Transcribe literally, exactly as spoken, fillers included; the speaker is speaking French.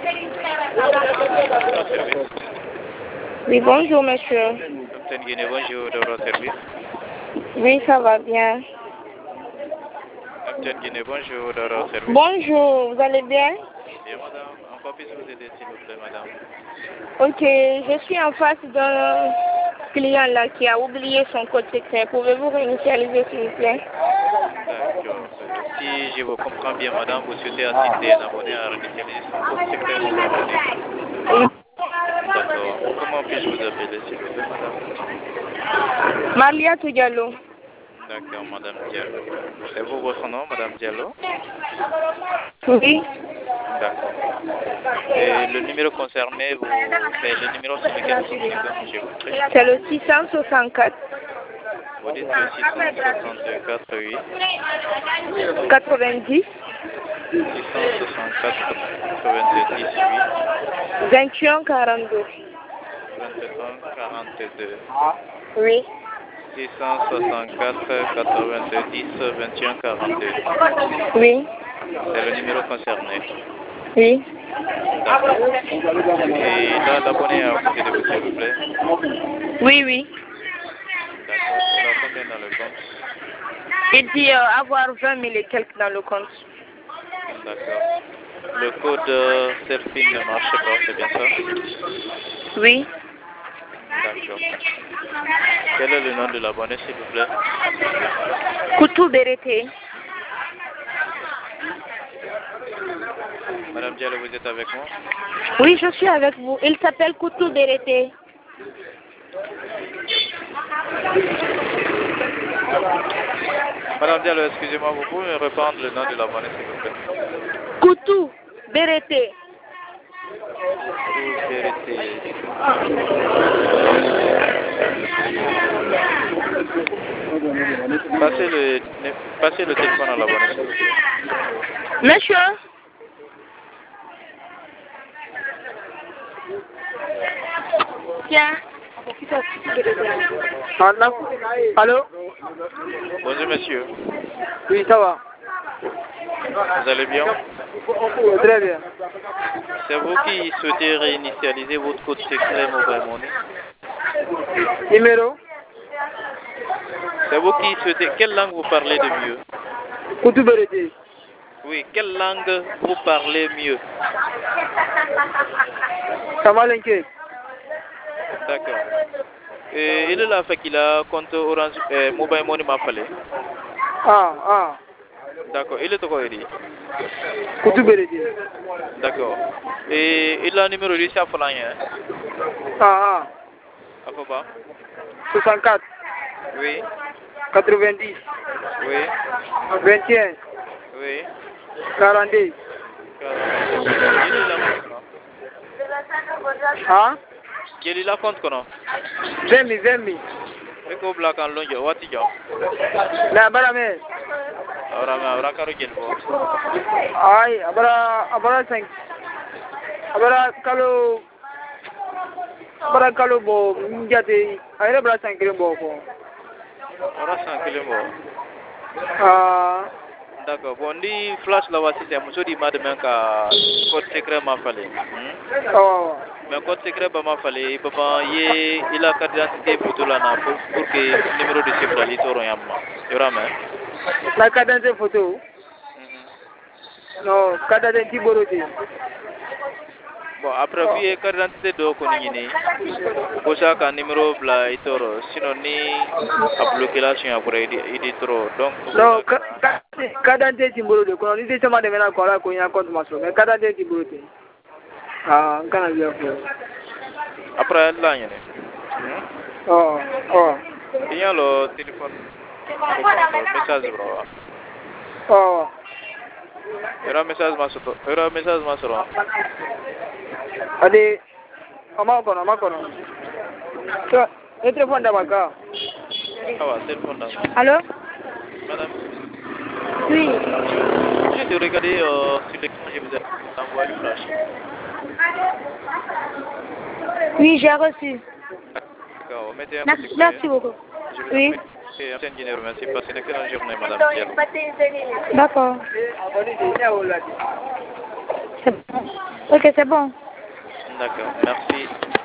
Service. Oui, bonjour, monsieur. Capitaine Guinée, bonjour, de votre service. Oui, ça va bien. Capitaine Guinée, bonjour, de votre service. Bonjour, vous allez bien? Bien, madame. En quoi puis-je vous aider, s'il vous plaît, madame? Ok, je suis en face d'un client là qui a oublié son code secret. Pouvez-vous réinitialiser, s'il vous plaît? D'accord. Euh, si je vous comprends bien, madame, vous souhaitez assister un abonné à réinitialiser son code secret Mobile Money. Oui. D'accord. Comment puis-je vous appeler, s'il vous plaît, madame? Maria Diallo. D'accord, madame Diallo. Et vous, votre nom, madame Diallo? Oui. D'accord. Et le numéro concerné, vous... c'est le numéro sur lequel nous communiquons, je vous prie. C'est le six cent soixante-quatre. Vous dites le six cent soixante-quatre, oui. quatre-vingt-dix. six cent soixante-quatre, quatre-vingt-dix, oui. vingt et un quarante-deux. vingt et un, quarante-deux. Oui. six cent soixante-quatre, quatre-vingt-dix, vingt et un, quarante-deux. Oui. C'est le numéro concerné. Oui. D'accord. Et là, l'abonné est à côté de vous, s'il vous plaît. Oui, oui. D'accord. Il a combien dans le compte? Il dit euh, avoir vingt mille et quelques dans le compte. D'accord. Le code euh, selfie ne marche pas, c'est bien ça? Oui. D'accord. Quel est le nom de l'abonné, s'il vous plaît? Koutou Berete. Madame Diallo, vous êtes avec moi? Oui, je suis avec vous. Il s'appelle Koutou Berete. Madame Diallo, excusez-moi, vous pouvez me répondre le nom de l'abonné, s'il vous plaît? Koutou Berete. Koutou Berete. Passez le, passez le téléphone à l'abonné, s'il vous plaît. Monsieur? Tiens. Allô? Bonjour, monsieur. Oui, ça va. Vous allez bien? Très bien. C'est vous qui souhaitez réinitialiser votre code secret Mobile Money? Numéro? C'est vous qui souhaitez... Quelle langue vous parlez de mieux? Koutou Berete. Oui, quelle langue vous parlez mieux? Samalenke. D'accord. Et il est là fait qu'il a compte Orange euh, Mobile Money m'a fallu. Ah, ah. D'accord. Il est au quoi, il? Koutou Berete. D'accord. Et il a un numéro de ça, hein? Ah, ah. À quoi pas? soixante-quatre. Oui. quatre-vingt-dix. Oui. vingt et un. Oui. quarante-deux. Il est là compte, non? Ah? Quel est la compte, non? vingt mille, vingt mille. Et que black en long, what is your? Na barame. Ahora me habrá caro quel bo. Ay, abara, abara cinq. Abara kalo. Abara kalo bo, njate. Ayre abara cinq kilo bo ko. Ahora cinq kilo bo. Ah. D'accord. Bon, dit flash là voici c'est monsieur dit madame ka code secret m'a fallu. Oh. Mais code secret ba m'a fallu papa ye il a carte d'identité photo là na pour pour que numéro de chef là litoro yamma. Yora mais. La carte d'identité photo. Non, carte d'identité boroti. Bon, après puis carte d'identité do ko ni ni. Ko sa ka numéro bla itoro sinon ni a bloquer là sur après il est trop donc non carte d'identité boroti ko ni c'est de mena ko la ko ya compte maso mais carte d'identité boroti. Ah, kana bien fait. Après là y Oh, oh. Il y a le téléphone le message bro. Oh. Era message masoro. Era message masoro. Ade ama kono ama kono. So, le téléphone d'abaka. Ah ouais, téléphone là. Allô? Madame. Oui. J'ai dû regarder euh, sur l'écran, je vous ai envoyé le flash. Oui, j'ai reçu. D'accord, mettez un Merci, petit merci beaucoup. Je vous Oui. remercie. Antenne Guinée, merci. Passez une excellente journée, madame Diallo. D'accord. C'est bon. Ok, c'est bon. D'accord, merci.